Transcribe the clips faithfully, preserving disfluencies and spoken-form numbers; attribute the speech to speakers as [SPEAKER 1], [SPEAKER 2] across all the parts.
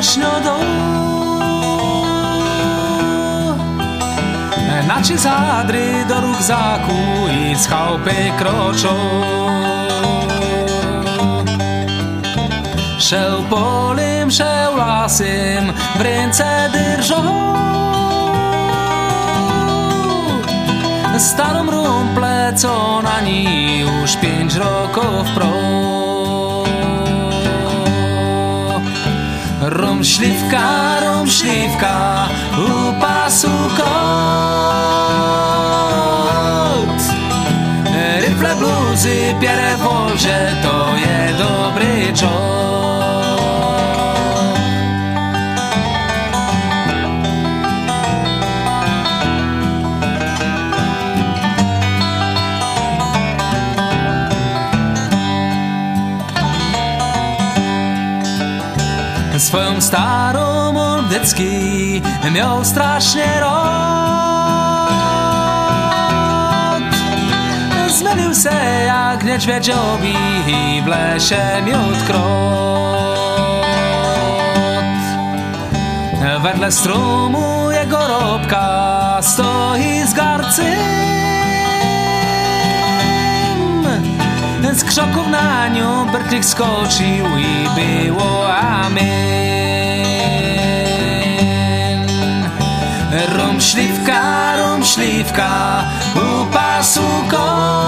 [SPEAKER 1] śniodą. Naci zadry do rukzaku i z chałupy kroczą. Szeł polem, szeł lasem, w ręce drżą. Starą rumplę, co na niej już pięć roków pro. Rum śliwka, rum śliwka, u pasu kot. Ryfle bluzy, pierę wolże, to je dobry czas. Swoją starą Mordecki miał strasznie rok. Zmylił se jak niedźwiedziowi i w lesie miód krot. Wedle strumu jego robka stoi z garcym. Z krzoków na nią Bertlik skoczył i było amen. Rum śliwka, rum śliwka, u pasu kot.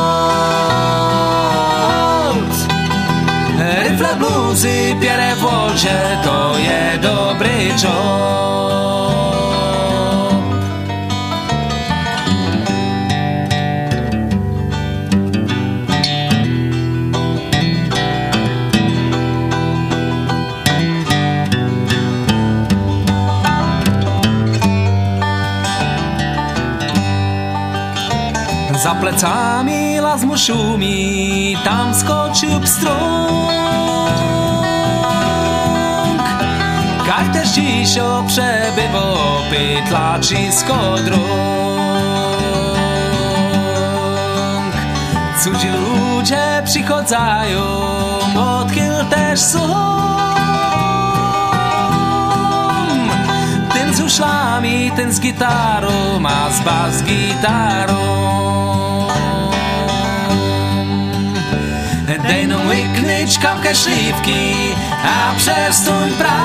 [SPEAKER 1] Ryfle bluzy, pierę wolże, to je dobry job. Za plecami las mu szumi, tam skoczył pstrąg. Kaj też dziś przebywał pytlaczysko drąg. Cudzi ludzie przychodzają, odkiel też są. Ten z uszlami, ten z gitarą, a z bas gitarą. Dej nam łyknąć kawkę śliwki, a przestań prać.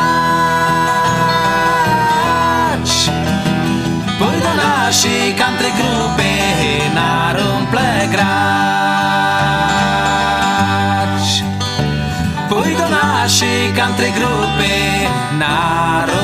[SPEAKER 1] Pójdź do naszej country grupy na rumple grać. Pójdź do naszej country grupy na rumple grać.